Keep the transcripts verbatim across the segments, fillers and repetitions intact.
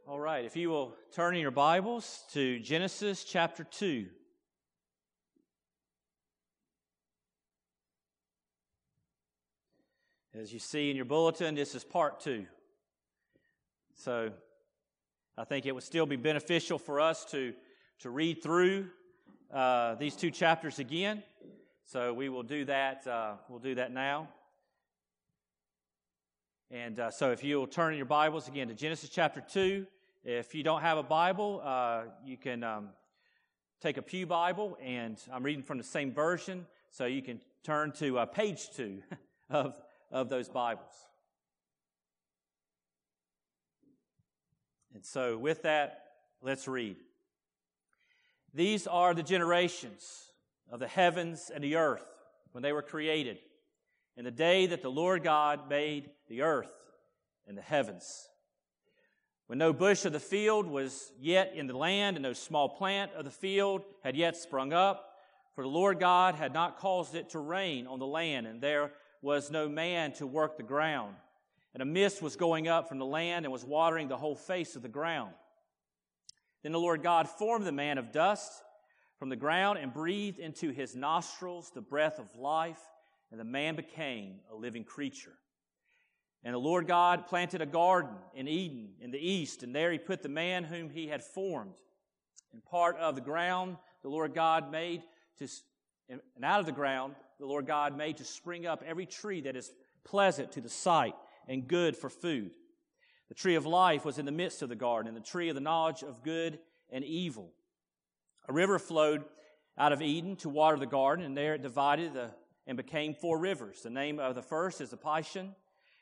All right, if you will turn in your Bibles to Genesis chapter two. As you see in your bulletin, this is part two. So I think it would still be beneficial for us to, to read through uh, these two chapters again. So we will do that. Uh, we'll do that now. And uh, so if you will turn in your Bibles again to Genesis chapter two. If you don't have a Bible, uh, you can um, take a pew Bible, and I'm reading from the same version, so you can turn to uh, page two of, of those Bibles. And so with that, let's read. These are the generations of the heavens and the earth when they were created, in the day that the Lord God made the earth and the heavens. When no bush of the field was yet in the land, and no small plant of the field had yet sprung up, for the Lord God had not caused it to rain on the land, and there was no man to work the ground. And a mist was going up from the land and was watering the whole face of the ground. Then the Lord God formed the man of dust from the ground and breathed into his nostrils the breath of life, and the man became a living creature. And the Lord God planted a garden in Eden in the east, and there he put the man whom he had formed. And part of the ground the Lord God made to, and out of the ground the Lord God made to spring up every tree that is pleasant to the sight and good for food. The tree of life was in the midst of the garden, and the tree of the knowledge of good and evil. A river flowed out of Eden to water the garden, and there it divided the, and became four rivers. The name of the first is the Pishon.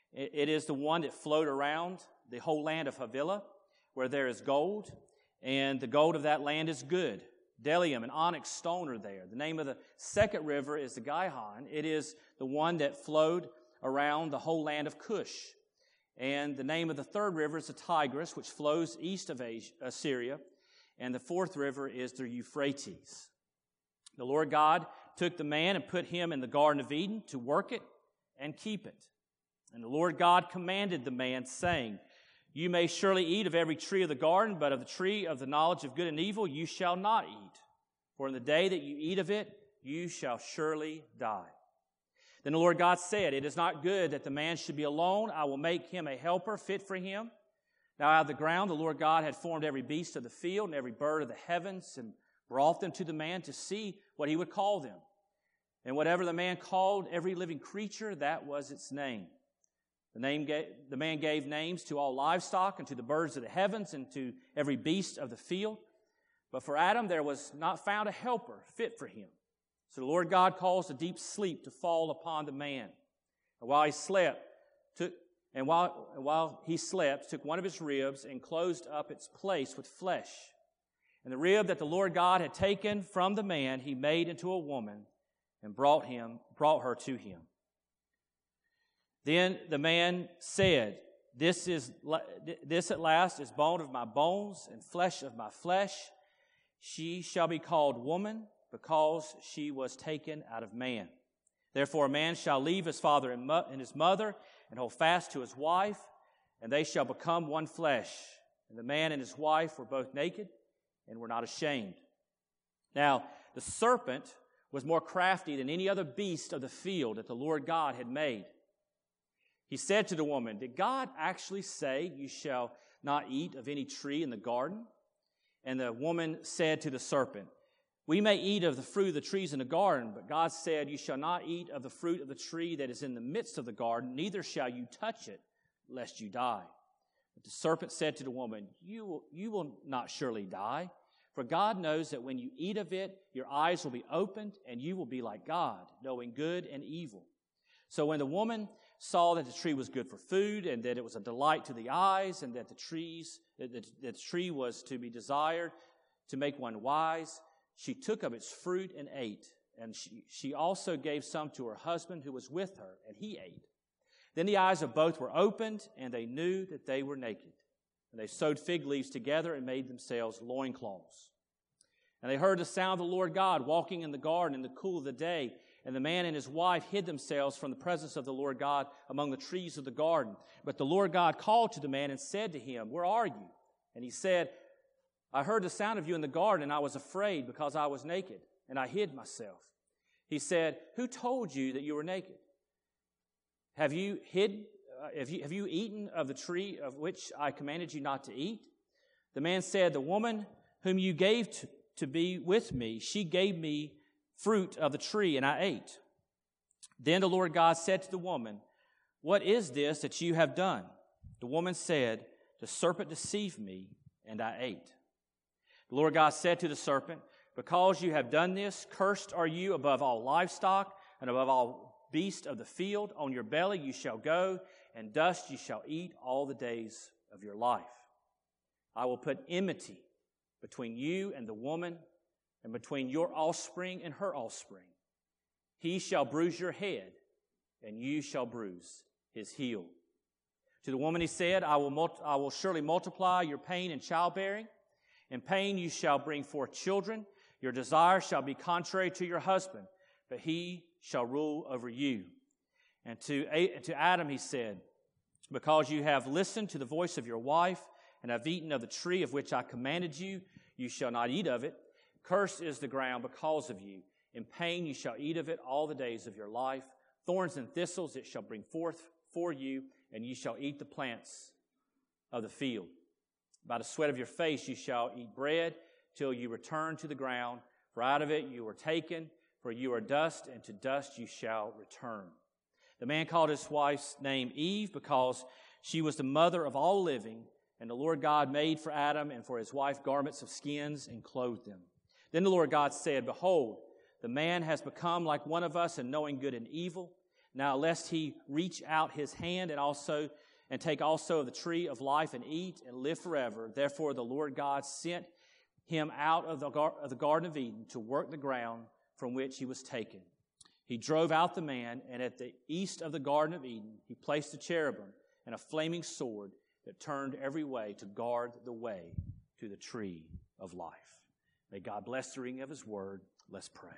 It is the one that flowed around the whole land of Havilah, where there is gold, and the gold of that land is good. Bdellium and onyx stone are there. The name of the second river is the Gihon. It is the one that flowed around the whole land of Cush. And the name of the third river is the Tigris, which flows east of Asia, Assyria. And the fourth river is the Euphrates. The Lord God took the man and put him in the Garden of Eden to work it and keep it. And the Lord God commanded the man, saying, You may surely eat of every tree of the garden, but of the tree of the knowledge of good and evil you shall not eat. For in the day that you eat of it, you shall surely die. Then the Lord God said, It is not good that the man should be alone. I will make him a helper fit for him. Now out of the ground the Lord God had formed every beast of the field and every bird of the heavens, and brought them to the man to see what he would call them. And whatever the man called every living creature, that was its name. The, name gave, the man gave names to all livestock and to the birds of the heavens and to every beast of the field. But for Adam there was not found a helper fit for him. So the Lord God caused a deep sleep to fall upon the man. And while he slept, took, and while, and while he slept, took one of his ribs and closed up its place with flesh. And the rib that the Lord God had taken from the man, he made into a woman and brought him, brought her to him. Then the man said, this is this at last is bone of my bones and flesh of my flesh. She shall be called woman, because she was taken out of man. Therefore a man shall leave his father and, mo- and his mother, and hold fast to his wife, and they shall become one flesh. And the man and his wife were both naked, and were not ashamed. Now the serpent was more crafty than any other beast of the field that the Lord God had made. He said to the woman, Did God actually say you shall not eat of any tree in the garden? And the woman said to the serpent, We may eat of the fruit of the trees in the garden, but God said, You shall not eat of the fruit of the tree that is in the midst of the garden, neither shall you touch it, lest you die. But the serpent said to the woman, You will, you will not surely die, for God knows that when you eat of it, your eyes will be opened, and you will be like God, knowing good and evil. So when the woman saw that the tree was good for food, and that it was a delight to the eyes, and that the trees that the, that the tree was to be desired to make one wise, she took of its fruit and ate. And she, she also gave some to her husband who was with her, and he ate. Then the eyes of both were opened, and they knew that they were naked. And they sewed fig leaves together and made themselves loincloths. And they heard the sound of the Lord God walking in the garden in the cool of the day. And the man and his wife hid themselves from the presence of the Lord God among the trees of the garden. But the Lord God called to the man and said to him, Where are you? And he said, I heard the sound of you in the garden, and I was afraid because I was naked, and I hid myself. He said, who told you that you were naked? Have you hid, uh, have you, have you eaten of the tree of which I commanded you not to eat? The man said, the woman whom you gave to, to be with me, she gave me fruit of the tree, and I ate. Then the Lord God said to the woman, what is this that you have done? The woman said, the serpent deceived me, and I ate. The Lord God said to the serpent, because you have done this, cursed are you above all livestock and above all beasts of the field. On your belly you shall go, and dust you shall eat all the days of your life. I will put enmity between you and the woman, and between your offspring and her offspring. He shall bruise your head, and you shall bruise his heel. To the woman he said, I will, multi- I will surely multiply your pain in childbearing. In pain you shall bring forth children. Your desire shall be contrary to your husband, but he shall rule over you. And to, to Adam he said, because you have listened to the voice of your wife, and have eaten of the tree of which I commanded you, you shall not eat of it. Cursed is the ground because of you. In pain you shall eat of it all the days of your life. Thorns and thistles it shall bring forth for you, and you shall eat the plants of the field. By the sweat of your face you shall eat bread till you return to the ground. For out of it you were taken, for you are dust, and to dust you shall return. The man called his wife's name Eve, because she was the mother of all living. And the Lord God made for Adam and for his wife garments of skins and clothed them. Then the Lord God said, behold, the man has become like one of us in knowing good and evil. Now lest he reach out his hand and also and take also of the tree of life and eat and live forever. Therefore the Lord God sent him out of the, gar- of the Garden of Eden to work the ground from which he was taken. He drove out the man, and at the east of the Garden of Eden he placed a cherubim and a flaming sword that turned every way to guard the way to the tree of life. May God bless the reading of his word. Let's pray.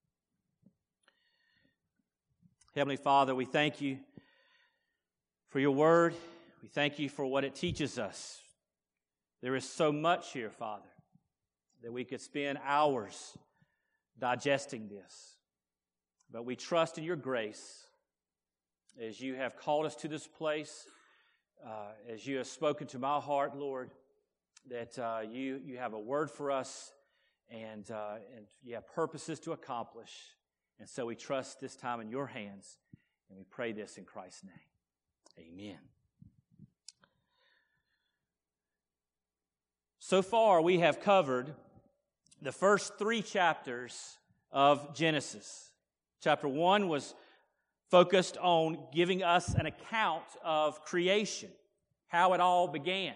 Heavenly Father, we thank you for your word. We thank you for what it teaches us. There is so much here, Father, that we could spend hours digesting this. But we trust in your grace as you have called us to this place, uh, as you have spoken to my heart, Lord, that uh, you, you have a word for us and, uh, and you have purposes to accomplish. And so we trust this time in your hands, and we pray this in Christ's name. Amen. So far, we have covered the first three chapters of Genesis. Chapter one was focused on giving us an account of creation, how it all began.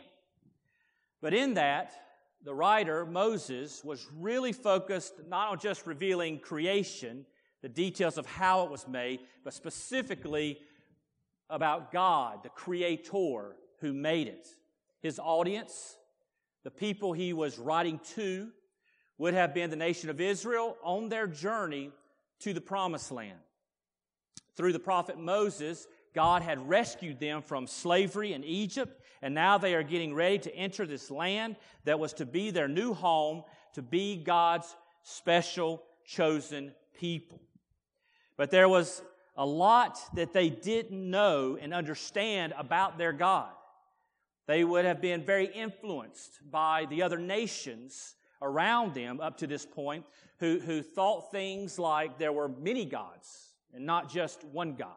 But in that, the writer, Moses, was really focused not on just revealing creation, the details of how it was made, but specifically about God, the Creator who made it. His audience, the people he was writing to, would have been the nation of Israel on their journey to the Promised Land. Through the prophet Moses, God had rescued them from slavery in Egypt, and now they are getting ready to enter this land that was to be their new home, to be God's special chosen people. But there was a lot that they didn't know and understand about their God. They would have been very influenced by the other nations around them up to this point who, who thought things like there were many gods and not just one God.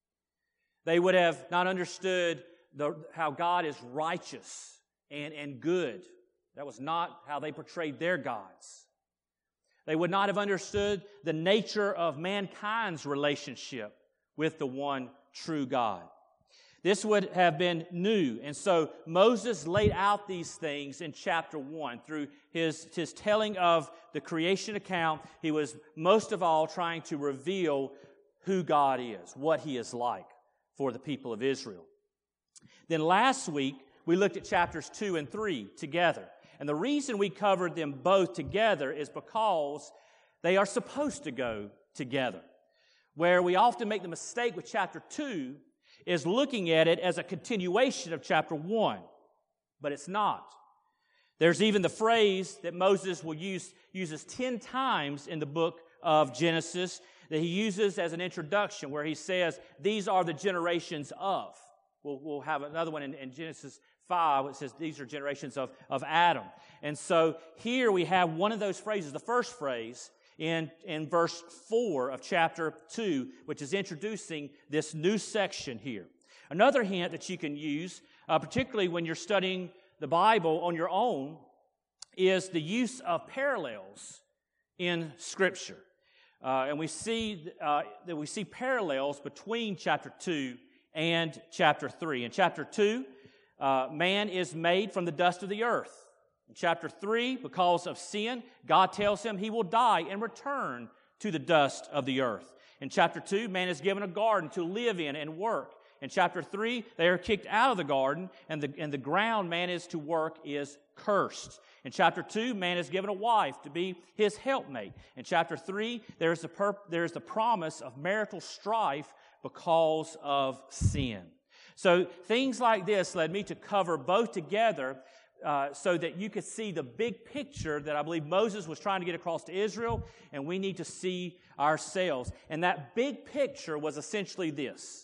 They would have not understood the, how God is righteous and, and good. That was not how they portrayed their gods. They would not have understood the nature of mankind's relationship with the one true God. This would have been new. And so Moses laid out these things in chapter one. Through his, his telling of the creation account, he was most of all trying to reveal who God is, what He is like for the people of Israel. Then last week, we looked at chapters two and three together. And the reason we covered them both together is because they are supposed to go together. Where we often make the mistake with chapter two is looking at it as a continuation of chapter one. But it's not. There's even the phrase that Moses will use uses ten times in the book of Genesis that he uses as an introduction, where he says, these are the generations of. We'll, we'll have another one in, in Genesis five, it says these are generations of, of Adam. And so here we have one of those phrases, the first phrase, in, in verse four of chapter two, which is introducing this new section here. Another hint that you can use, uh, particularly when you're studying the Bible on your own, is the use of parallels in Scripture. Uh, and we see uh, that we see parallels between chapter two and chapter three. In chapter two, uh, man is made from the dust of the earth. In chapter three, because of sin, God tells him he will die and return to the dust of the earth. In chapter two, man is given a garden to live in and work. In chapter three, they are kicked out of the garden, and the, and the ground man is to work is cursed. In chapter two, man is given a wife to be his helpmate. In chapter three, there is the, perp- there is the promise of marital strife because of sin. So things like this led me to cover both together uh, so that you could see the big picture that I believe Moses was trying to get across to Israel, and we need to see ourselves. And that big picture was essentially this.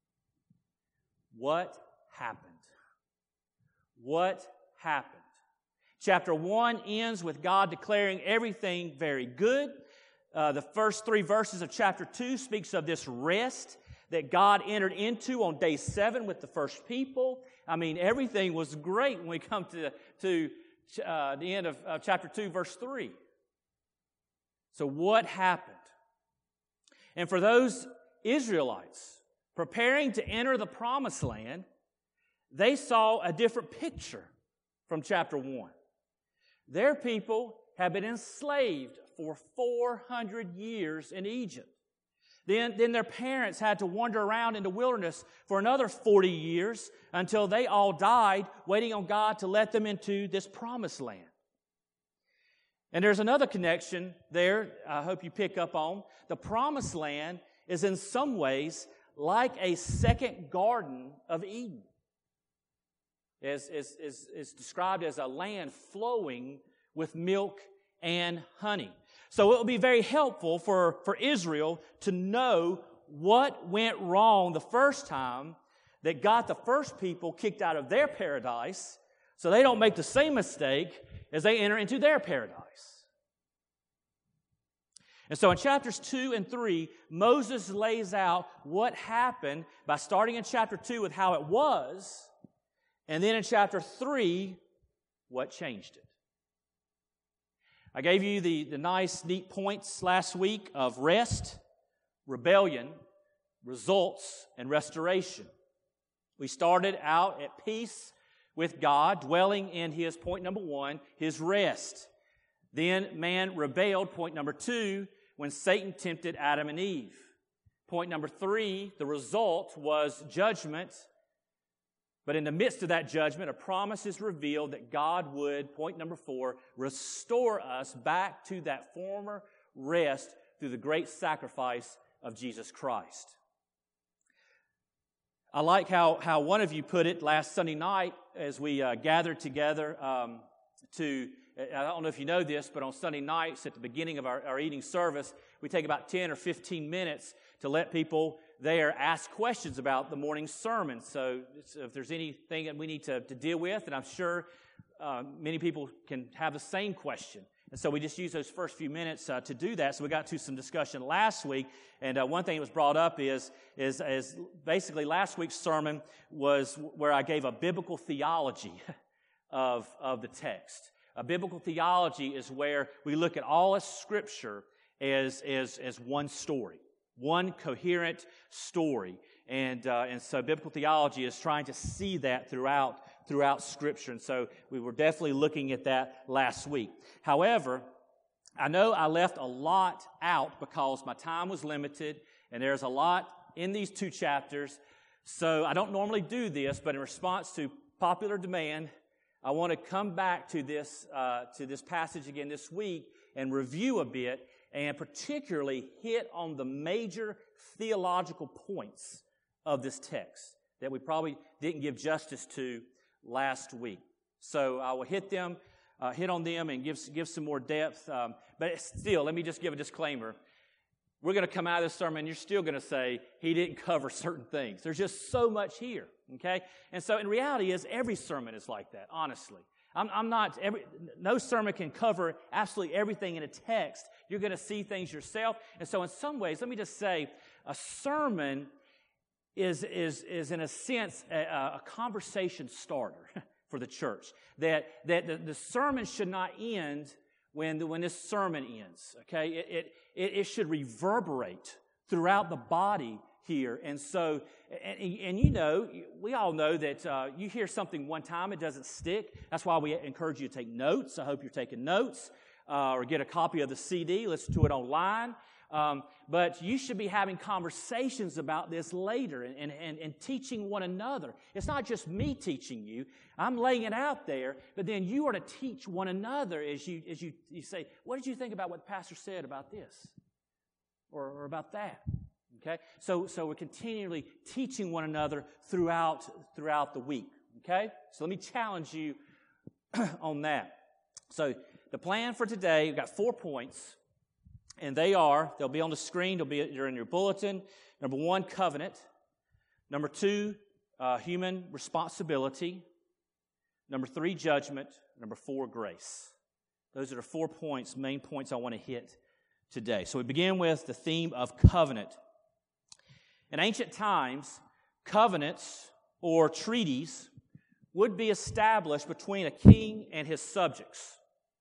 What happened? What happened? Chapter one ends with God declaring everything very good. Uh, the first three verses of chapter two speaks of this rest that God entered into on day seven with the first people. I mean, everything was great when we come to, to uh, the end of uh, chapter two, verse three. So what happened? And for those Israelites preparing to enter the promised land, they saw a different picture from chapter one. Their people have been enslaved for four hundred years in Egypt. Then, then their parents had to wander around in the wilderness for another forty years until they all died, waiting on God to let them into this promised land. And there's another connection there I hope you pick up on. The promised land is in some ways like a second Garden of Eden. Is, is, is, is described as a land flowing with milk and honey. So it will be very helpful for, for Israel to know what went wrong the first time that got the first people kicked out of their paradise, so they don't make the same mistake as they enter into their paradise. And so in chapters two and three, Moses lays out what happened by starting in chapter two with how it was, and then in chapter three, what changed it. I gave you the, the nice, neat points last week of rest, rebellion, results, and restoration. We started out at peace with God, dwelling in His, point number one, His rest. Then man rebelled, point number two, when Satan tempted Adam and Eve. Point number three, the result was judgment. But in the midst of that judgment, a promise is revealed that God would, point number four, restore us back to that former rest through the great sacrifice of Jesus Christ. I like how, how one of you put it last Sunday night as we uh, gathered together um, to, I don't know if you know this, but on Sunday nights at the beginning of our, our evening service, we take about ten or fifteen minutes to let people there ask questions about the morning sermon. So if there's anything that we need to, to deal with, and I'm sure uh, many people can have the same question. And so we just use those first few minutes uh, to do that. So we got to some discussion last week, and uh, one thing that was brought up is, is, is basically last week's sermon was where I gave a biblical theology of, of the text. A biblical theology is where we look at all of Scripture as, as, as one story. One coherent story. And uh, and so biblical theology is trying to see that throughout throughout Scripture. And so we were definitely looking at that last week. However, I know I left a lot out because my time was limited, and there's a lot in these two chapters. So I don't normally do this, but in response to popular demand, I want to come back to this uh, to this passage again this week and review a bit, and particularly hit on the major theological points of this text that we probably didn't give justice to last week. So I will hit them uh, hit on them and give, give some more depth. Um, but still, let me just give a disclaimer. We're going to come out of this sermon, and you're still going to say he didn't cover certain things. There's just so much here, okay? And so in reality is every sermon is like that, honestly. I'm, I'm not, every, no sermon can cover absolutely everything in a text. You're going to see things yourself. And so in some ways, let me just say, a sermon is, is, is in a sense, a, a conversation starter for the church. That, that the, the sermon should not end when, the, when this sermon ends, okay? It, it, it, it should reverberate throughout the body here. And so, and, and you know, we all know that uh, you hear something one time, it doesn't stick. That's why we encourage you to take notes. I hope you're taking notes, uh, or get a copy of the C D, listen to it online. Um, but you should be having conversations about this later and, and, and, and teaching one another. It's not just me teaching you. I'm laying it out there, but then you are to teach one another as you as you, you say, what did you think about what the pastor said about this? Or, or about that? Okay? So, so we're continually teaching one another throughout, throughout the week. Okay? So let me challenge you on that. So the plan for today, we've got four points. And they are, they'll be on the screen, they'll be they're in your bulletin. Number one, covenant. Number two, uh, human responsibility. Number three, judgment. Number four, grace. Those are the four points, main points I want to hit today. So we begin with the theme of covenant. In ancient times, covenants or treaties would be established between a king and his subjects.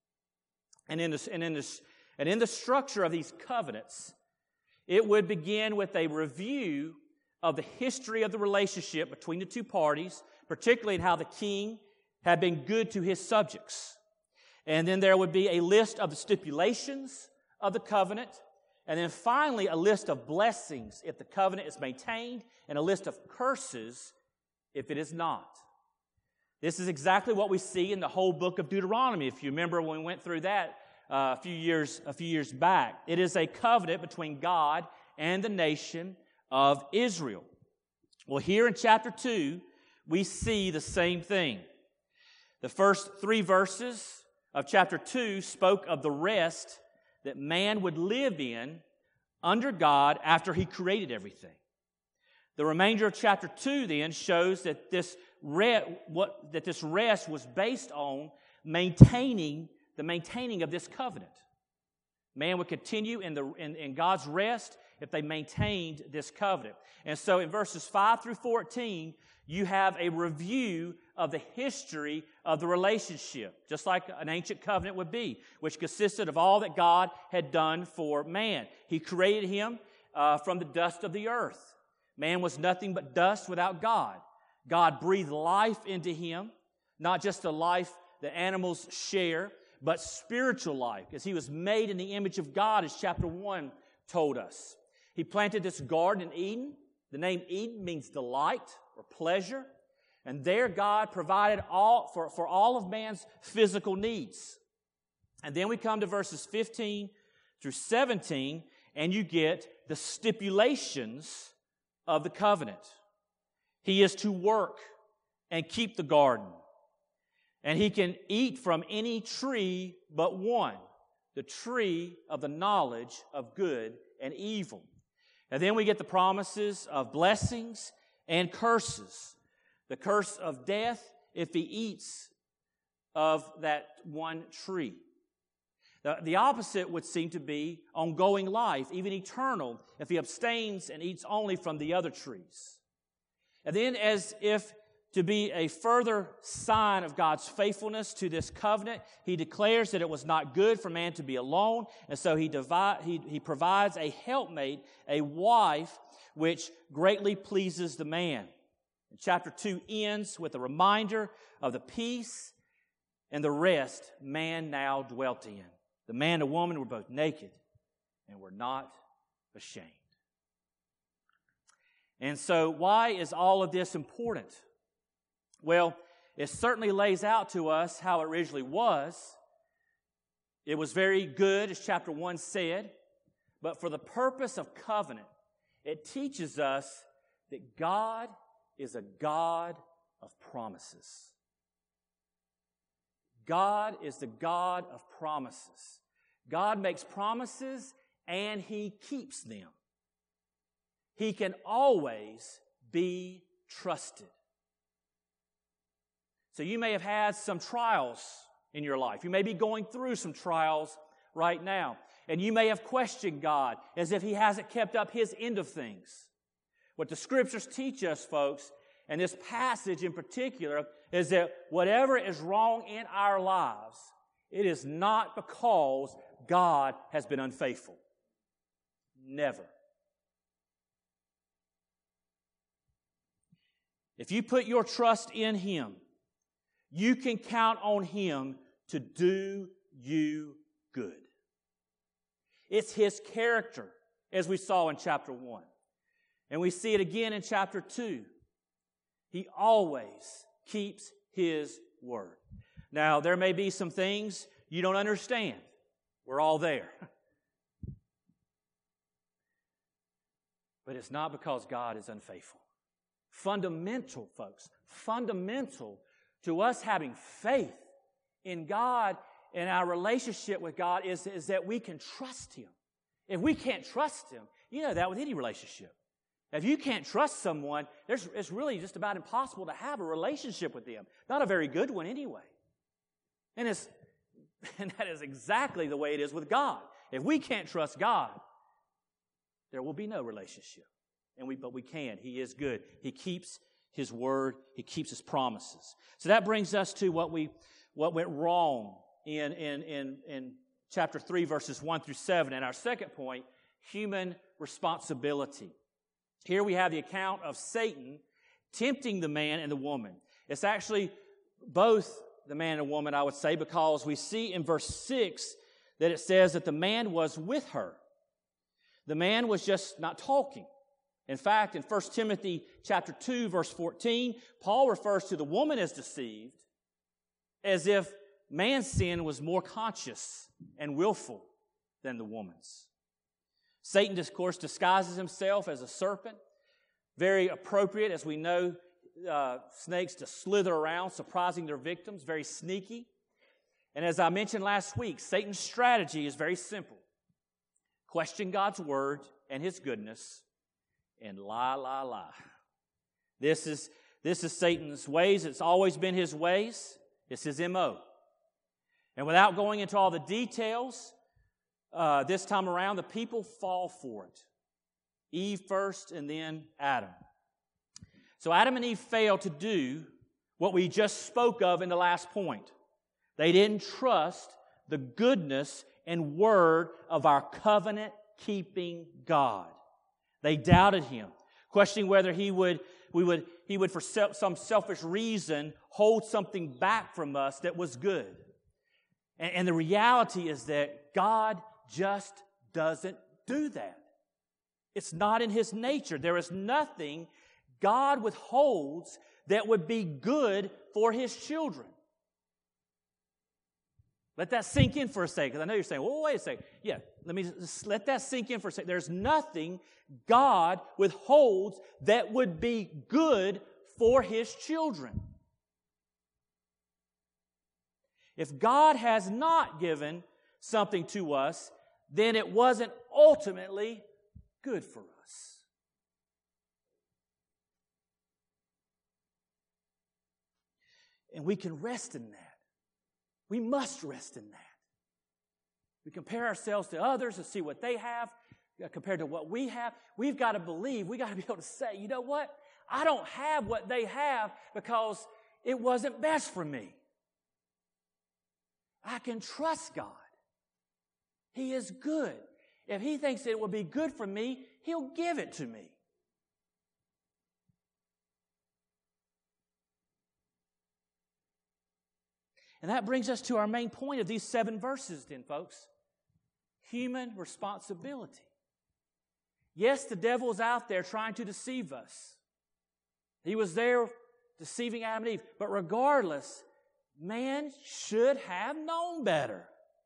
And in this, and in this And in the structure of these covenants, it would begin with a review of the history of the relationship between the two parties, particularly in how the king had been good to his subjects. And then there would be a list of the stipulations of the covenant, and then finally a list of blessings if the covenant is maintained, and a list of curses if it is not. This is exactly what we see in the whole book of Deuteronomy. If you remember when we went through that, Uh, a few years a few years back. It is a covenant between God and the nation of Israel. Well, here in chapter two, we see the same thing. The first three verses of chapter two spoke of the rest that man would live in under God after he created everything. The remainder of chapter two then shows that this re- what that this rest was based on maintaining the maintaining of this covenant. Man would continue in, the, in, in God's rest if they maintained this covenant. And so in verses five through fourteen, you have a review of the history of the relationship, just like an ancient covenant would be, which consisted of all that God had done for man. He created him uh, from the dust of the earth. Man was nothing but dust without God. God breathed life into him, not just the life that animals share, but spiritual life, because he was made in the image of God, as chapter one told us. He planted this garden in Eden. The name Eden means delight or pleasure. And there God provided all for, for all of man's physical needs. And then we come to verses fifteen through seventeen, and you get the stipulations of the covenant. He is to work and keep the garden. And he can eat from any tree but one, the tree of the knowledge of good and evil. And then we get the promises of blessings and curses. The curse of death if he eats of that one tree. The, the opposite would seem to be ongoing life, even eternal, if he abstains and eats only from the other trees. And then as if to be a further sign of God's faithfulness to this covenant, he declares that it was not good for man to be alone, and so he, divide, he, he provides a helpmate, a wife, which greatly pleases the man. And chapter two ends with a reminder of the peace and the rest man now dwelt in. The man and woman were both naked and were not ashamed. And so why is all of this important? Well, it certainly lays out to us how it originally was. It was very good, as chapter one said, but for the purpose of covenant, it teaches us that God is a God of promises. God is the God of promises. God makes promises and He keeps them. He can always be trusted. So you may have had some trials in your life. You may be going through some trials right now. And you may have questioned God as if He hasn't kept up His end of things. What the Scriptures teach us, folks, and this passage in particular, is that whatever is wrong in our lives, it is not because God has been unfaithful. Never. If you put your trust in Him, you can count on Him to do you good. It's His character, as we saw in chapter one. And we see it again in chapter two. He always keeps His word. Now, there may be some things you don't understand. We're all there. But it's not because God is unfaithful. Fundamental, folks, fundamental to us having faith in God and our relationship with God is, is that we can trust Him. If we can't trust Him, you know that with any relationship. If you can't trust someone, there's, it's really just about impossible to have a relationship with them. Not a very good one anyway. And, it's, and that is exactly the way it is with God. If we can't trust God, there will be no relationship. And we, but we can. He is good. He keeps His word. He keeps His promises. So that brings us to what we what went wrong in, in, in, in chapter three, verses one through seven. And our second point, human responsibility. Here we have the account of Satan tempting the man and the woman. It's actually both the man and woman, I would say, because we see in verse six that it says that the man was with her. The man was just not talking. In fact, in First Timothy chapter two, verse fourteen, Paul refers to the woman as deceived as if man's sin was more conscious and willful than the woman's. Satan, of course, disguises himself as a serpent. Very appropriate, as we know, uh, snakes to slither around, surprising their victims. Very sneaky. And as I mentioned last week, Satan's strategy is very simple. Question God's word and His goodness, and lie, lie, lie. This is, this is Satan's ways. It's always been his ways. It's his M O. And without going into all the details, uh, this time around, the people fall for it. Eve first, and then Adam. So Adam and Eve failed to do what we just spoke of in the last point. They didn't trust the goodness and word of our covenant-keeping God. They doubted Him, questioning whether He would, we would, He would, for some selfish reason, hold something back from us that was good. And, and the reality is that God just doesn't do that. It's not in His nature. There is nothing God withholds that would be good for His children. Let that sink in for a second, because I know you're saying, well, wait a second. Yeah, let me just let that sink in for a second. There's nothing God withholds that would be good for His children. If God has not given something to us, then it wasn't ultimately good for us. And we can rest in that. We must rest in that. We compare ourselves to others and see what they have compared to what we have. We've got to believe, we've got to be able to say, you know what? I don't have what they have because it wasn't best for me. I can trust God. He is good. If He thinks it will be good for me, He'll give it to me. And that brings us to our main point of these seven verses then, folks. Human responsibility. Yes, the devil is out there trying to deceive us. He was there deceiving Adam and Eve. But regardless, man should have known better.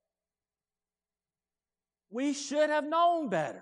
We should have known better.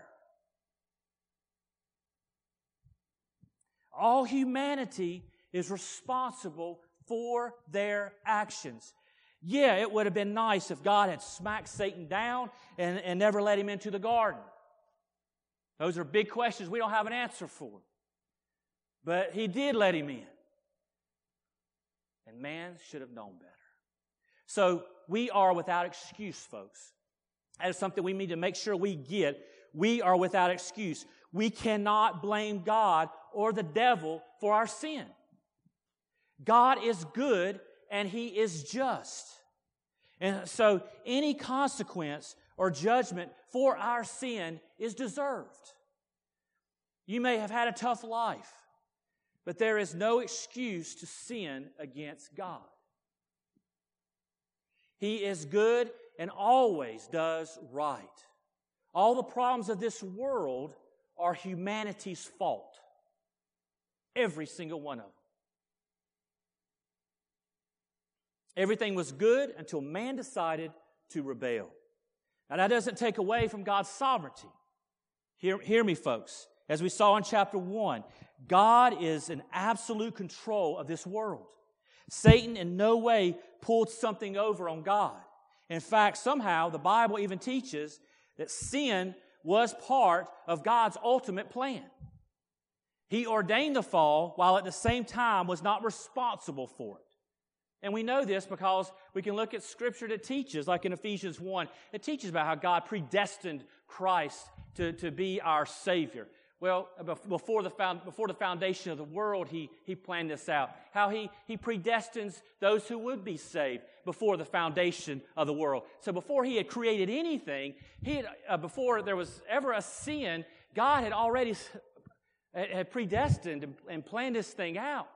All humanity is responsible for their actions. Yeah, it would have been nice if God had smacked Satan down and, and never let him into the garden. Those are big questions we don't have an answer for. But he did let him in. And man should have known better. So we are without excuse, folks. That is something we need to make sure we get. We are without excuse. We cannot blame God or the devil for our sin. God is good and He is just. And so any consequence or judgment for our sin is deserved. You may have had a tough life, but there is no excuse to sin against God. He is good and always does right. All the problems of this world are humanity's fault. Every single one of them. Everything was good until man decided to rebel. Now that doesn't take away from God's sovereignty. Hear, hear me, folks. As we saw in chapter one, God is in absolute control of this world. Satan in no way pulled something over on God. In fact, somehow the Bible even teaches that sin was part of God's ultimate plan. He ordained the fall while at the same time was not responsible for it. And we know this because we can look at Scripture that teaches, like in Ephesians one, it teaches about how God predestined Christ to, to be our Savior. Well, before the, found, before the foundation of the world, he, he planned this out. How he, he predestines those who would be saved before the foundation of the world. So before He had created anything, he had, uh, before there was ever a sin, God had already had predestined and, and planned this thing out.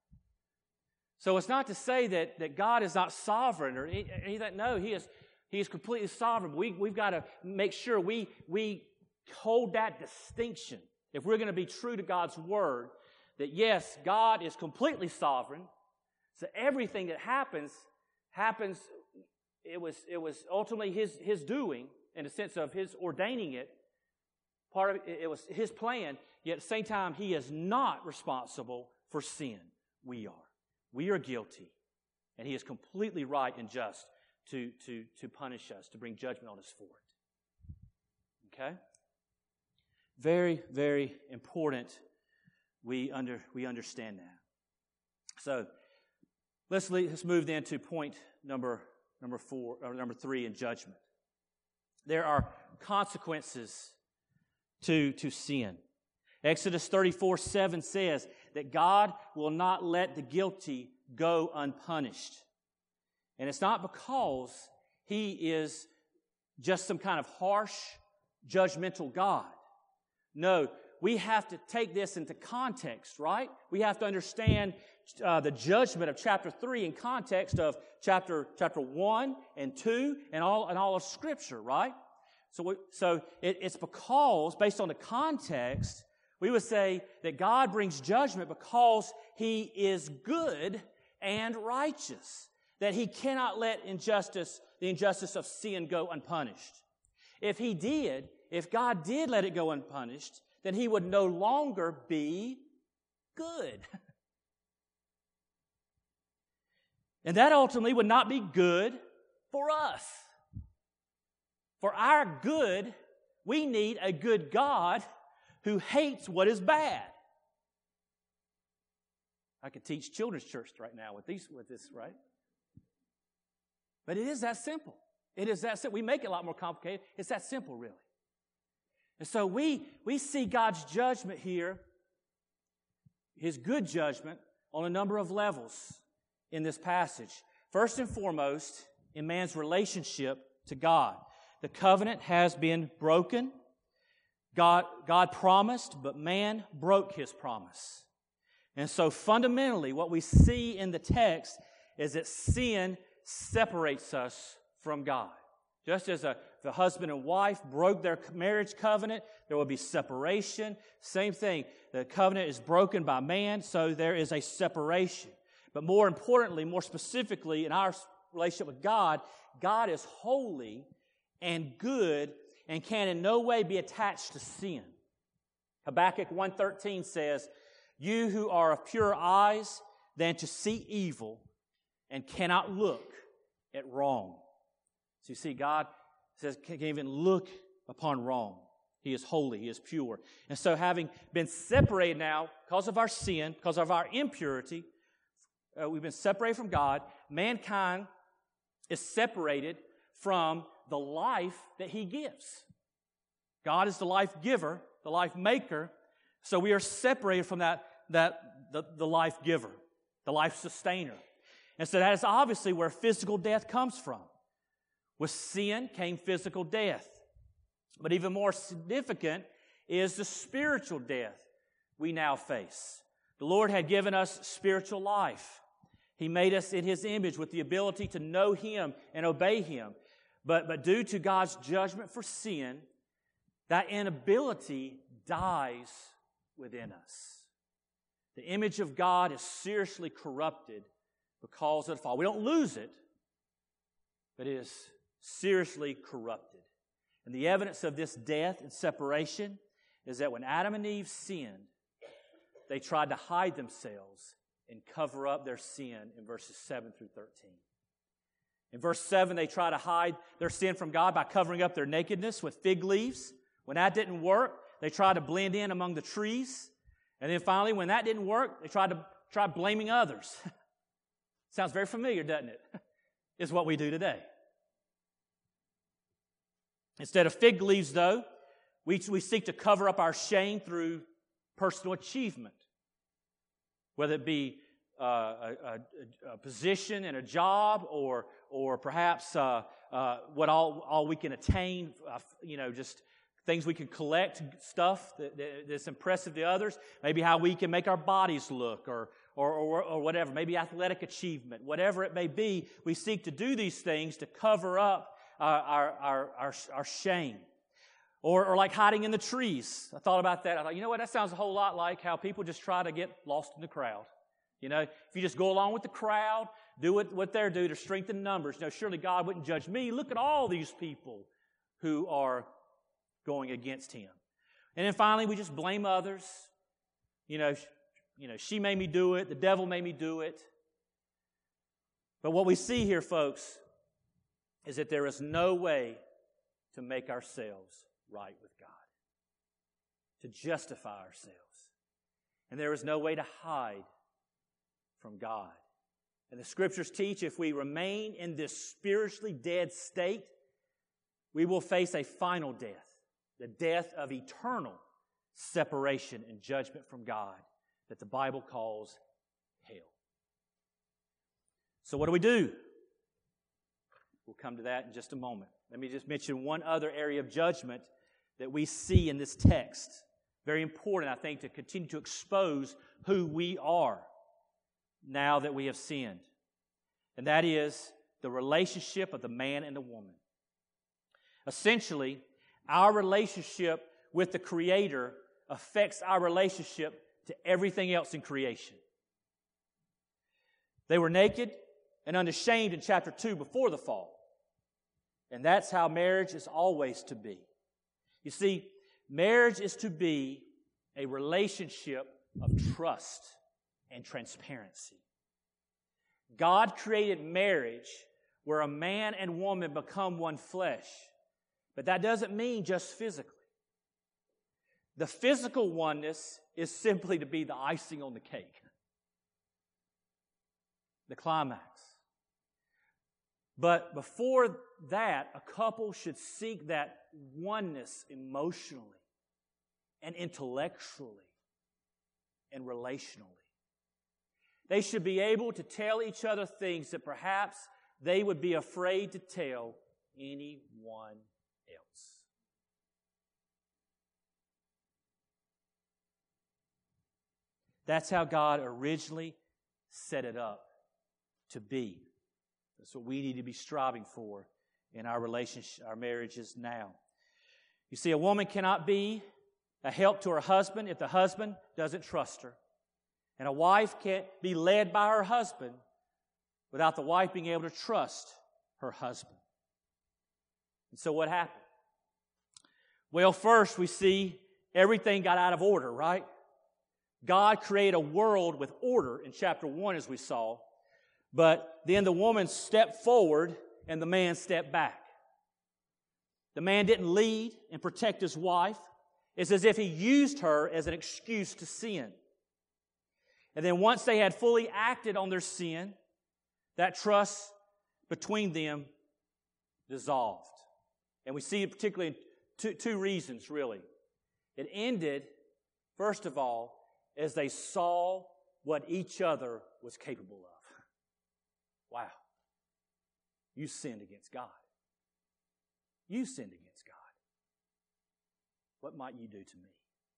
So it's not to say that, that God is not sovereign or anything. No, He is, he is completely sovereign. We, we've got to make sure we, we hold that distinction. If we're going to be true to God's Word, that yes, God is completely sovereign. So everything that happens, happens, it was, it was ultimately His, His doing, in the sense of His ordaining it. Part of it, it was His plan, yet at the same time, He is not responsible for sin. We are. We are guilty, and He is completely right and just to, to, to punish us, to bring judgment on us for it. Okay? Very, very important we under we understand that. So let's leave, let's move then to point number number four or number three in judgment. There are consequences to, to sin. Exodus thirty-four seven says that God will not let the guilty go unpunished. And it's not because He is just some kind of harsh, judgmental God. No, we have to take this into context, right? We have to understand uh, the judgment of chapter three in context of chapter chapter one and two and all and all of Scripture, right? So, we, so it, it's because, based on the context, we would say that God brings judgment because He is good and righteous, that He cannot let injustice, the injustice of sin, go unpunished. If He did, if God did let it go unpunished, then He would no longer be good. And that ultimately would not be good for us. For our good, we need a good God who hates what is bad. I could teach children's church right now with these, with this, right? But it is that simple. It is that simple. We make it a lot more complicated. It's that simple, really. And so we, we see God's judgment here, His good judgment, on a number of levels in this passage. First and foremost, in man's relationship to God. The covenant has been broken. God, God promised, but man broke His promise. And so fundamentally, what we see in the text is that sin separates us from God. Just as a, the husband and wife broke their marriage covenant, there will be separation. Same thing. The covenant is broken by man, so there is a separation. But more importantly, more specifically, in our relationship with God, God is holy and good and can in no way be attached to sin. Habakkuk one thirteen says, "You who are of purer eyes than to see evil and cannot look at wrong. So you see, God says can't even look upon wrong. He is holy. He is pure. And so having been separated now because of our sin, because of our impurity, uh, we've been separated from God. Mankind is separated from the life that He gives. God is the life giver, the life maker. So we are separated from that, that the, the life giver, the life sustainer. And so that is obviously where physical death comes from. With sin came physical death. But even more significant is the spiritual death we now face. The Lord had given us spiritual life. He made us in His image with the ability to know Him and obey Him. But, but due to God's judgment for sin, that inability dies within us. The image of God is seriously corrupted because of the fall. We don't lose it, but it is seriously corrupted. And the evidence of this death and separation is that when Adam and Eve sinned, they tried to hide themselves and cover up their sin in verses seven through thirteen. In verse seven, they try to hide their sin from God by covering up their nakedness with fig leaves. When that didn't work, they tried to blend in among the trees. And then finally, when that didn't work, they tried to try blaming others. Sounds very familiar, doesn't it? It's what we do today. Instead of fig leaves, though, we, we seek to cover up our shame through personal achievement, whether it be uh, a, a, a position in a job or or perhaps uh, uh, what all, all we can attain, uh, you know, just things we can collect, stuff that, that, that's impressive to others, maybe how we can make our bodies look or, or, or, or whatever, maybe athletic achievement, whatever it may be, we seek to do these things to cover up Our, our, our, our shame. Or, or like hiding in the trees. I thought about that. I thought, you know what, that sounds a whole lot like how people just try to get lost in the crowd. You know, if you just go along with the crowd, do what, what they're doing to strengthen numbers. You know, surely God wouldn't judge me. Look at all these people who are going against Him. And then finally, we just blame others. You know, you know, she made me do it. The devil made me do it. But what we see here, folks, is that there is no way to make ourselves right with God, to justify ourselves. And there is no way to hide from God. And the Scriptures teach if we remain in this spiritually dead state, we will face a final death, the death of eternal separation and judgment from God that the Bible calls hell. So what do we do? We'll come to that in just a moment. Let me just mention one other area of judgment that we see in this text. Very important, I think, to continue to expose who we are now that we have sinned. And that is the relationship of the man and the woman. Essentially, our relationship with the Creator affects our relationship to everything else in creation. They were naked and unashamed in chapter two before the fall. And that's how marriage is always to be. You see, marriage is to be a relationship of trust and transparency. God created marriage where a man and woman become one flesh. But that doesn't mean just physically. The physical oneness is simply to be the icing on the cake, the climax. But before that, a couple should seek that oneness emotionally and intellectually and relationally. They should be able to tell each other things that perhaps they would be afraid to tell anyone else. That's how God originally set it up to be. That's what we need to be striving for in our relationship, our marriages now. You see, a woman cannot be a help to her husband if the husband doesn't trust her. And a wife can't be led by her husband without the wife being able to trust her husband. And so what happened? Well, first we see everything got out of order, right? God created a world with order in chapter one, as we saw. But then the woman stepped forward and the man stepped back. The man didn't lead and protect his wife. It's as if he used her as an excuse to sin. And then once they had fully acted on their sin, that trust between them dissolved. And we see it particularly in two, two reasons, really. It ended, first of all, as they saw what each other was capable of. Wow. You sinned against God. You sinned against God. What might you do to me?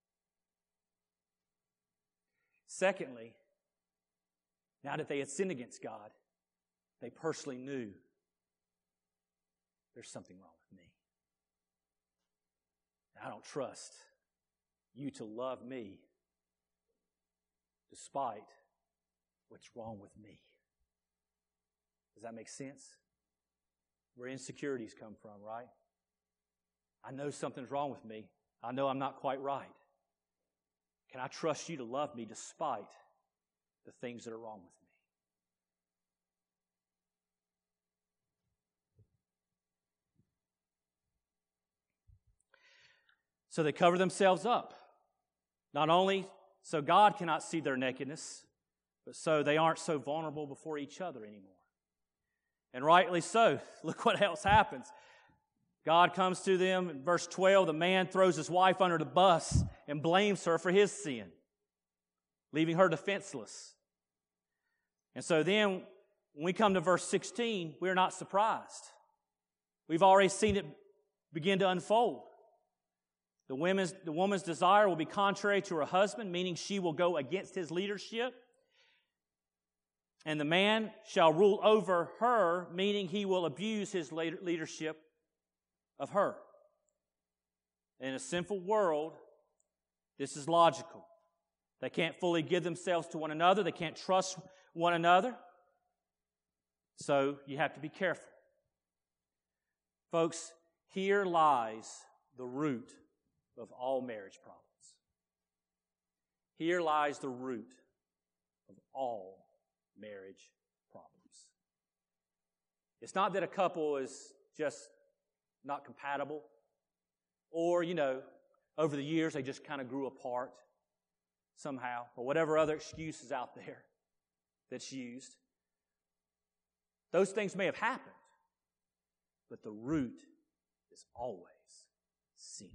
Secondly, now that they had sinned against God, they personally knew there's something wrong with me. I don't trust you to love me despite what's wrong with me. Does that make sense? Where insecurities come from, right? I know something's wrong with me. I know I'm not quite right. Can I trust you to love me despite the things that are wrong with me? So they cover themselves up. Not only so God cannot see their nakedness, but so they aren't so vulnerable before each other anymore. And rightly so. Look what else happens. God comes to them in verse twelve. The man throws his wife under the bus and blames her for his sin, leaving her defenseless. And so then when we come to verse sixteen, we're not surprised. We've already seen it begin to unfold. The woman's, the woman's desire will be contrary to her husband, meaning she will go against his leadership. And the man shall rule over her, meaning he will abuse his leadership of her. In a sinful world, this is logical. They can't fully give themselves to one another. They can't trust one another. So you have to be careful. Folks, here lies the root of all marriage problems. Here lies the root of all marriage problems. It's not that a couple is just not compatible, or, you know, over the years they just kind of grew apart somehow, or whatever other excuse is out there that's used. Those things may have happened, but the root is always sin.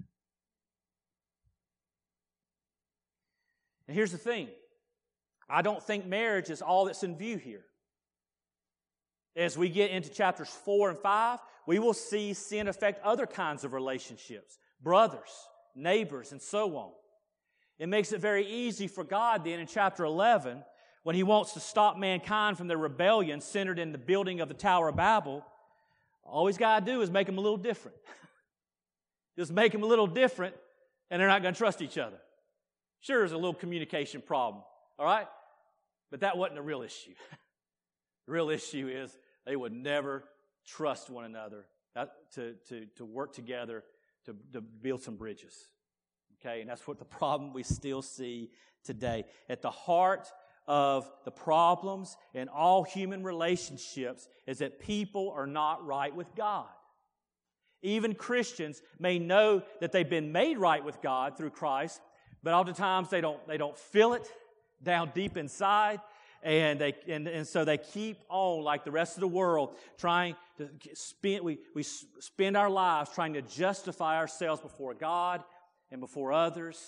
And here's the thing. I don't think marriage is all that's in view here. As we get into chapters four and five, we will see sin affect other kinds of relationships, brothers, neighbors, and so on. It makes it very easy for God then in chapter eleven, when He wants to stop mankind from their rebellion centered in the building of the Tower of Babel. All He's got to do is make them a little different. Just make them a little different, and they're not going to trust each other. Sure, there's a little communication problem, all right? But that wasn't the real issue. The real issue is they would never trust one another to, to, to work together to, to build some bridges. Okay, and that's what the problem we still see today. At the heart of the problems in all human relationships is that people are not right with God. Even Christians may know that they've been made right with God through Christ, but oftentimes they don't, they don't feel it down deep inside, and they and, and so they keep on like the rest of the world, trying to spend we, we spend our lives trying to justify ourselves before God and before others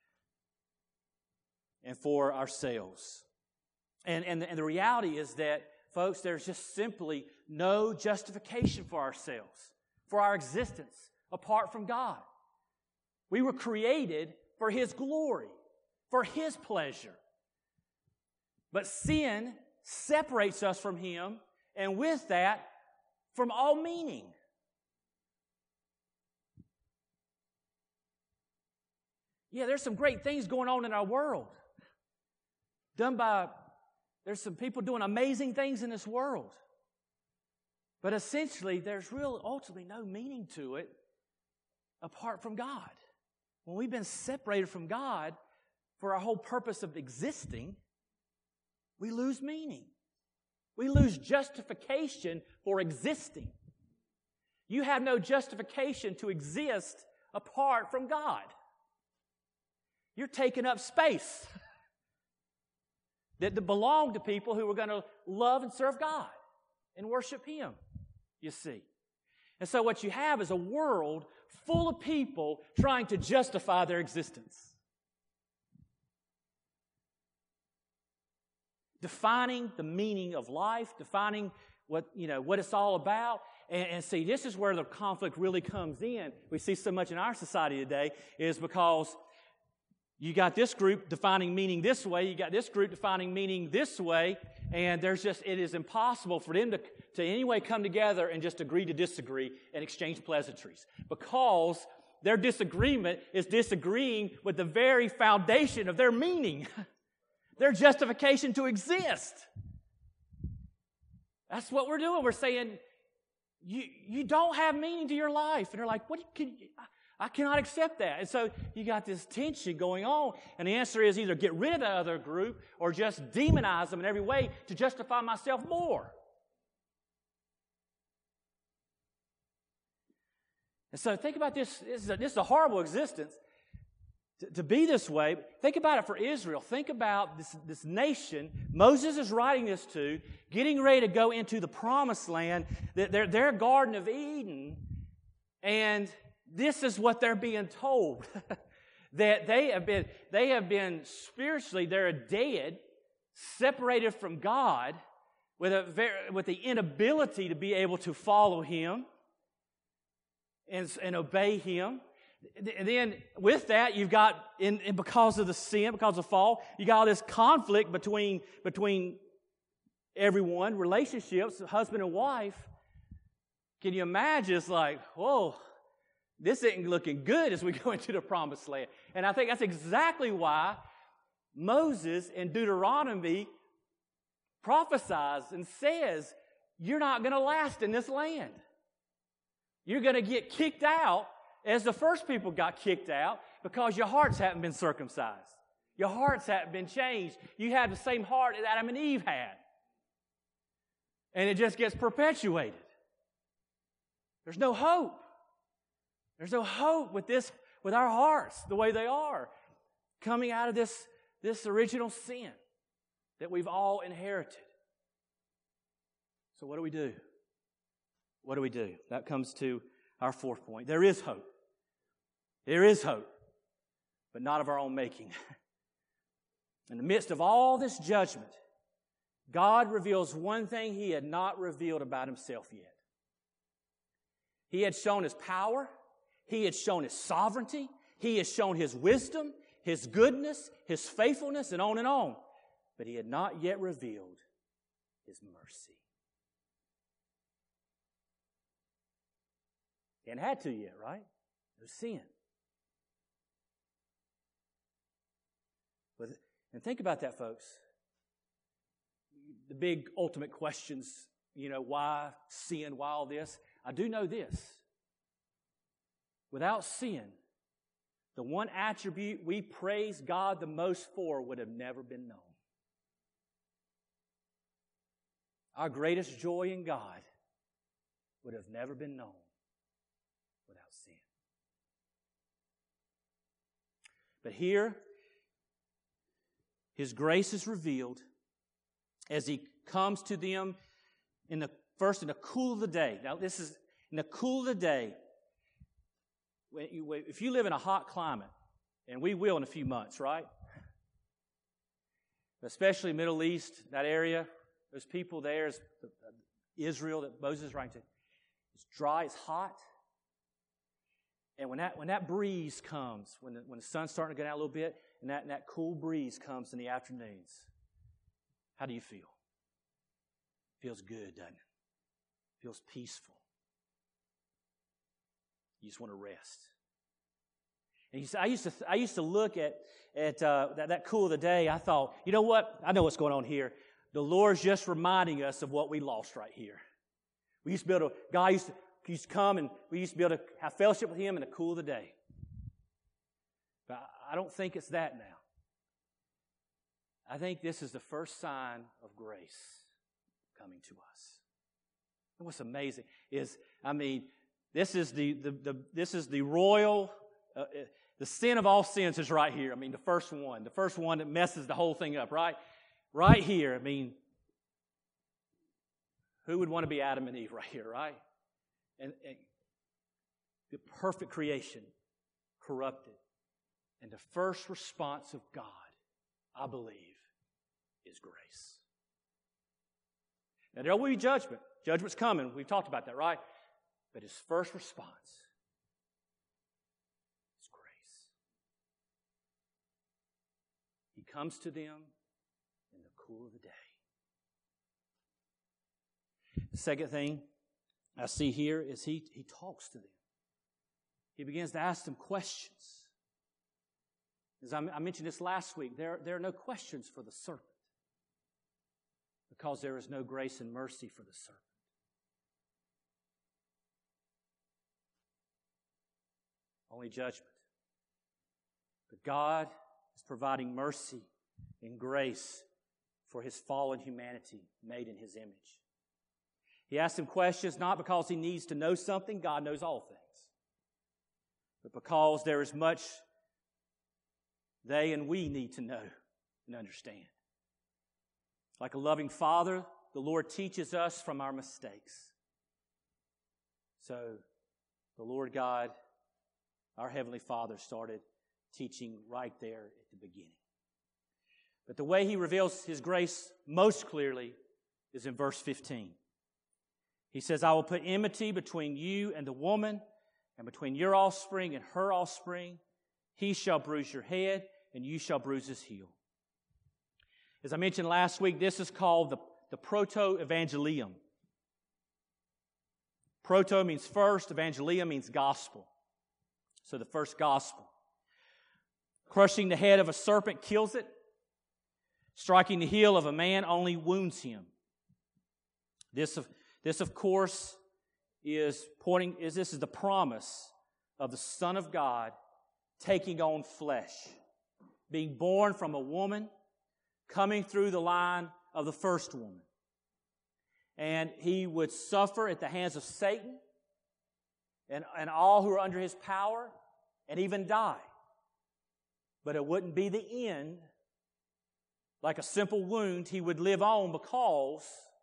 and for ourselves. And, and, and the reality is that, folks, there's just simply no justification for ourselves, for our existence, apart from God. We were created for His glory, for His pleasure. But sin separates us from Him, and with that, from all meaning. Yeah, there's some great things going on in our world. Done by, there's some people doing amazing things in this world. But essentially, there's real, ultimately no meaning to it apart from God. When we've been separated from God for our whole purpose of existing, we lose meaning. We lose justification for existing. You have no justification to exist apart from God. You're taking up space that belonged to people who were going to love and serve God and worship Him, you see. And so what you have is a world full of people trying to justify their existence. Defining the meaning of life, defining what, you know, what it's all about. And, and see, this is where the conflict really comes in. We see so much in our society today is because you got this group defining meaning this way, you got this group defining meaning this way, and there's just, it is impossible for them to, to in any way come together and just agree to disagree and exchange pleasantries. Because their disagreement is disagreeing with the very foundation of their meaning. Their justification to exist. That's what we're doing. We're saying, you, you don't have meaning to your life. And they're like, what can you, I, I cannot accept that. And so you got this tension going on. And the answer is either get rid of the other group or just demonize them in every way to justify myself more. And so think about this. This is a, this is a horrible existence. To, to be this way, think about it for Israel. Think about this, this nation Moses is writing this to, getting ready to go into the promised land, their, their Garden of Eden, and this is what they're being told. That they have been, they have been spiritually, they're dead, separated from God, with, a very, with the inability to be able to follow Him and, and obey Him. And then with that, you've got, in, in because of the sin, because of the fall, you got all this conflict between, between everyone, relationships, husband and wife. Can you imagine? It's like, whoa, this isn't looking good as we go into the promised land. And I think that's exactly why Moses in Deuteronomy prophesies and says, you're not going to last in this land. You're going to get kicked out as the first people got kicked out because your hearts haven't been circumcised. Your hearts haven't been changed. You have the same heart that Adam and Eve had. And it just gets perpetuated. There's no hope. There's no hope with this, with our hearts the way they are, coming out of this, this original sin that we've all inherited. So what do we do? What do we do? That comes to our fourth point. There is hope. There is hope, but not of our own making. In the midst of all this judgment, God reveals one thing He had not revealed about Himself yet. He had shown His power. He had shown His sovereignty. He has shown His wisdom, His goodness, His faithfulness, and on and on. But He had not yet revealed His mercy. He hadn't had to yet, right? No sin. But, and think about that, folks. The big ultimate questions, you know, why sin, why all this? I do know this. Without sin, the one attribute we praise God the most for would have never been known. Our greatest joy in God would have never been known without sin. But here, His grace is revealed as He comes to them in the first in the cool of the day. Now, this is in the cool of the day. If you live in a hot climate, and we will in a few months, right? Especially Middle East, that area, those people there, Israel that Moses is writing to, it's dry, it's hot. And when that when that breeze comes, when the, when the sun's starting to go down a little bit, and that, and that cool breeze comes in the afternoons, how do you feel? Feels good, doesn't it? Feels peaceful. You just want to rest. And you say, I used to I used to look at at uh, that, that cool of the day. I thought, you know what? I know what's going on here. The Lord's just reminding us of what we lost right here. We used to be able to, God used to, used to come and we used to be able to have fellowship with Him in the cool of the day. But I don't think it's that now. I think this is the first sign of grace coming to us. And what's amazing is, I mean, this is the, the, the this is the royal, uh, the sin of all sins is right here. I mean, the first one, the first one that messes the whole thing up, right? Right here. I mean, who would want to be Adam and Eve right here, right? And, and the perfect creation corrupted. And the first response of God, I believe, is grace. Now, there will be judgment. Judgment's coming. We've talked about that, right? But his first response is grace. He comes to them in the cool of the day. The second thing I see here is he, he talks to them. He begins to ask them questions. As I, I mentioned this last week, there, there are no questions for the serpent because there is no grace and mercy for the serpent. Only judgment. But God is providing mercy and grace for his fallen humanity made in his image. He asks him questions not because he needs to know something. God knows all things. But because there is much they and we need to know and understand. Like a loving father, the Lord teaches us from our mistakes. So the Lord God, our Heavenly Father, started teaching right there at the beginning. But the way he reveals his grace most clearly is in verse fifteen. He says, I will put enmity between you and the woman, and between your offspring and her offspring. He shall bruise your head, and you shall bruise his heel. As I mentioned last week, this is called the, the proto-evangelium. Proto means first, evangelium means gospel. So the first gospel. Crushing the head of a serpent kills it. Striking the heel of a man only wounds him. This, of, this of course, is pointing, is this is the promise of the Son of God taking on flesh, being born from a woman, coming through the line of the first woman. And he would suffer at the hands of Satan and, and all who are under his power, and even die. But it wouldn't be the end. Like a simple wound, he would live on because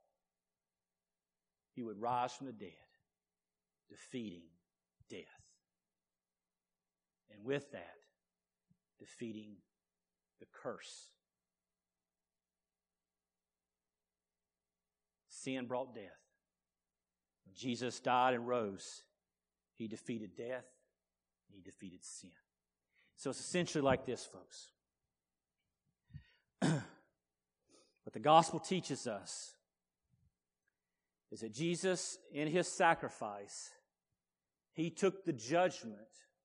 he would rise from the dead, defeating death. And with that, defeating the curse. Sin brought death. When Jesus died and rose, he defeated death, and he defeated sin. So it's essentially like this, folks. What the gospel teaches us is that Jesus, in his sacrifice, he took the judgment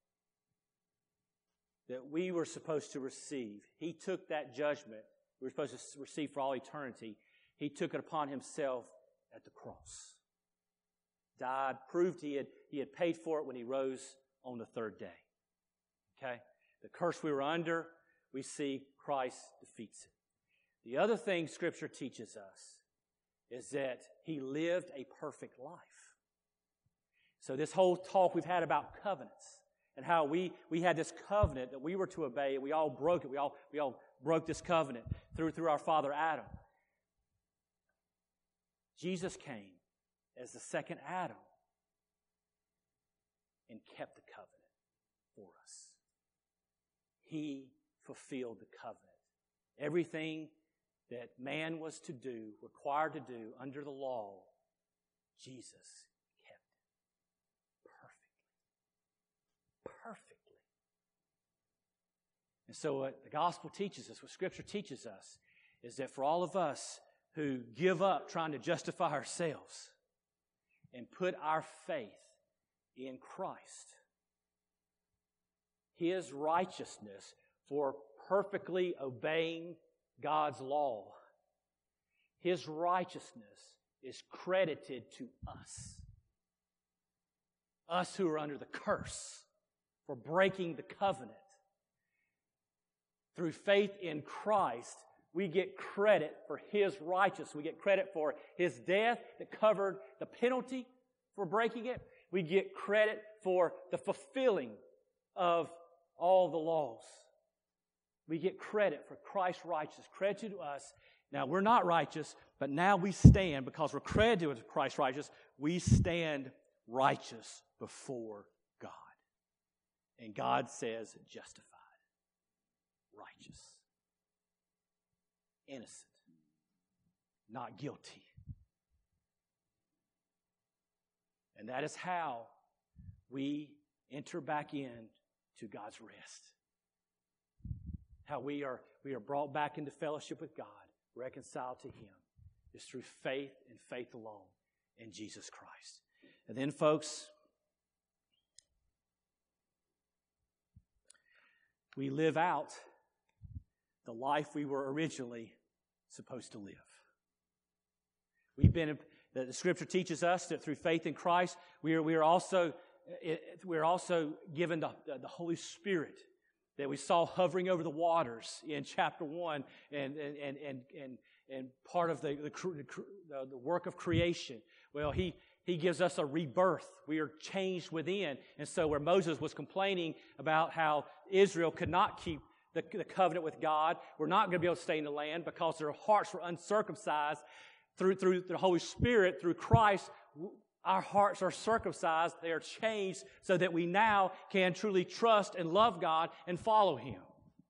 that we were supposed to receive. He took that judgment we were supposed to receive for all eternity. He took it upon himself at the cross. Died, proved he had, he had paid for it when he rose on the third day. Okay? The curse we were under, we see Christ defeats it. The other thing Scripture teaches us is that he lived a perfect life. So this whole talk we've had about covenants and how we, we had this covenant that we were to obey, and we all broke it. We all, we all broke this covenant through, through our father Adam. Jesus came as the second Adam and kept the covenant for us. He fulfilled the covenant. Everything that man was to do, required to do under the law, Jesus kept it perfectly. Perfectly. And so what the gospel teaches us, what Scripture teaches us, is that for all of us who give up trying to justify ourselves and put our faith in Christ, his righteousness for perfectly obeying God's law, his righteousness is credited to us. Us who are under the curse for breaking the covenant. Through faith in Christ, we get credit for His righteousness. We get credit for His death that covered the penalty for breaking it. We get credit for the fulfilling of all the laws. We get credit for Christ's righteousness, credited to us. Now, we're not righteous, but now we stand, because we're credited to Christ's righteousness, we stand righteous before God. And God says justified, righteous, innocent, not guilty. And that is how we enter back in to God's rest. How we are, we are brought back into fellowship with God, reconciled to Him, is through faith and faith alone in Jesus Christ. And then, folks, we live out the life we were originally supposed to live. We've been, the, the Scripture teaches us that through faith in Christ, we are, we are also, we are also given the, the Holy Spirit that we saw hovering over the waters in chapter one, and and and and and, and part of the, the the work of creation. Well, he he gives us a rebirth. We are changed within, and so where Moses was complaining about how Israel could not keep the, the covenant with God, we're not going to be able to stay in the land because their hearts were uncircumcised. Through through the Holy Spirit, through Christ, our hearts are circumcised, they are changed so that we now can truly trust and love God and follow Him.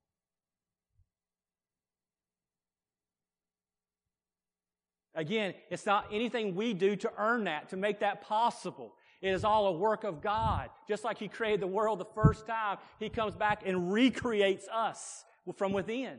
Again, it's not anything we do to earn that, to make that possible. It is all a work of God. Just like He created the world the first time, He comes back and recreates us from within.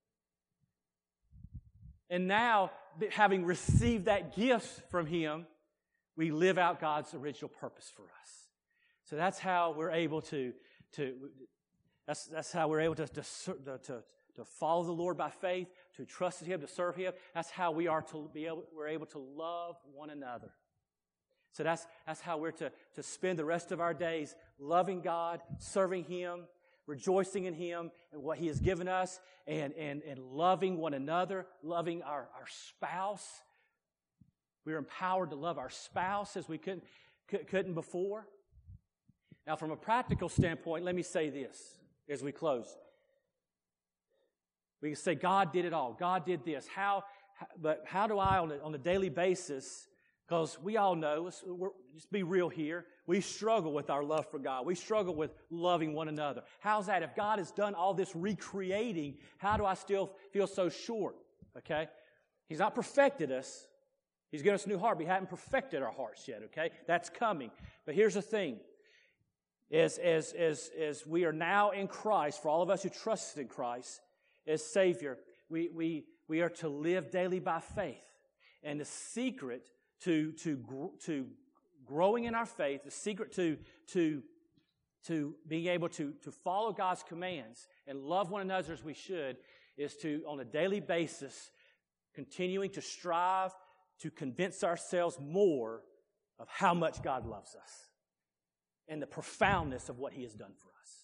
And now, having received that gift from Him, we live out God's original purpose for us. So that's how we're able to, to that's, that's how we're able to, to, to, to follow the Lord by faith, to trust Him, to serve Him. That's how we are to be able, we're able to love one another. So that's, that's how we're to, to spend the rest of our days loving God, serving Him, rejoicing in Him and what He has given us, and, and, and loving one another, loving our, our spouse. We're empowered to love our spouse as we couldn't, couldn't before. Now, from a practical standpoint, let me say this as we close. We can say, God did it all. God did this. How? But how do I, on a, on a daily basis, because we all know, let's, we're, just be real here, we struggle with our love for God. We struggle with loving one another. How's that? If God has done all this recreating, how do I still feel so short? Okay? He's not perfected us. He's given us a new heart, but He hasn't perfected our hearts yet, okay? That's coming. But here's the thing. As, as, as, as we are now in Christ, for all of us who trust in Christ as Savior, we, we, we are to live daily by faith. And the secret to, to, to growing in our faith, the secret to, to, to being able to, to follow God's commands and love one another as we should, is to, on a daily basis, continuing to strive to convince ourselves more of how much God loves us and the profoundness of what He has done for us.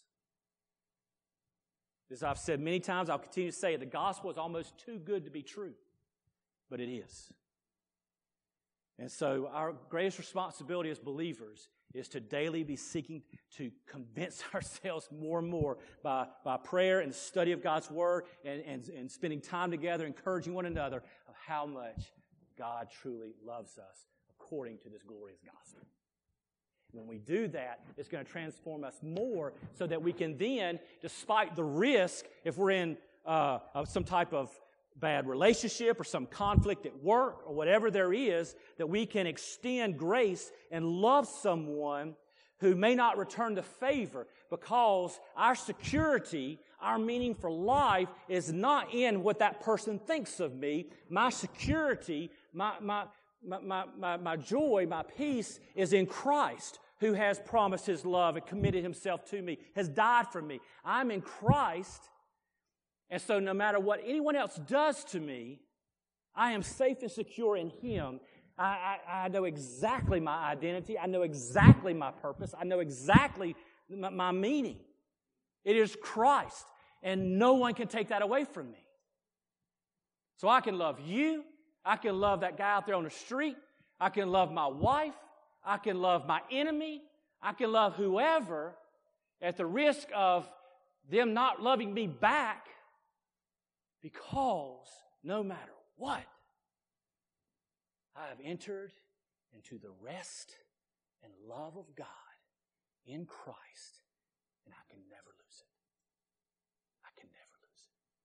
As I've said many times, I'll continue to say, the gospel is almost too good to be true, but it is. And so our greatest responsibility as believers is to daily be seeking to convince ourselves more and more by, by prayer and study of God's Word and, and, and spending time together, encouraging one another of how much God truly loves us according to this glorious gospel. When we do that, it's going to transform us more so that we can then, despite the risk, if we're in uh, some type of bad relationship or some conflict at work or whatever there is, that we can extend grace and love someone who may not return the favor, because our security, our meaning for life is not in what that person thinks of me. My security, my, my, my, my, my joy, my peace is in Christ, who has promised His love and committed Himself to me, has died for me. I'm in Christ, and so no matter what anyone else does to me, I am safe and secure in Him. I, I, I know exactly my identity. I know exactly my purpose. I know exactly my, my meaning. It is Christ, and no one can take that away from me. So I can love you. I can love that guy out there on the street. I can love my wife. I can love my enemy. I can love whoever at the risk of them not loving me back, because no matter what, I have entered into the rest and love of God in Christ, and I can never lose it. I can never lose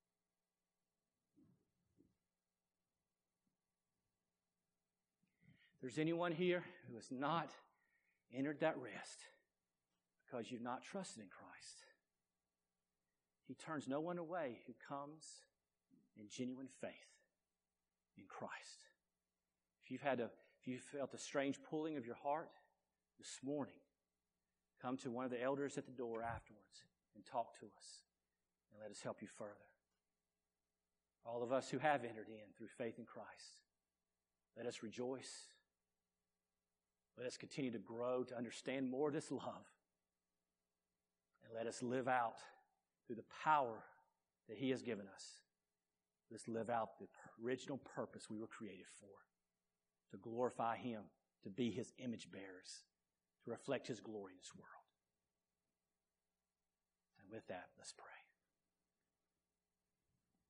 it. If there's anyone here who has not entered that rest because you've not trusted in Christ, He turns no one away who comes in genuine faith in Christ. If you've had a, if you felt a strange pulling of your heart this morning, come to one of the elders at the door afterwards and talk to us, and let us help you further. All of us who have entered in through faith in Christ, let us rejoice. Let us continue to grow, to understand more of this love, and let us live out through the power that He has given us. Let's live out the original purpose we were created for, to glorify Him, to be His image bearers, to reflect His glory in this world. And with that, let's pray.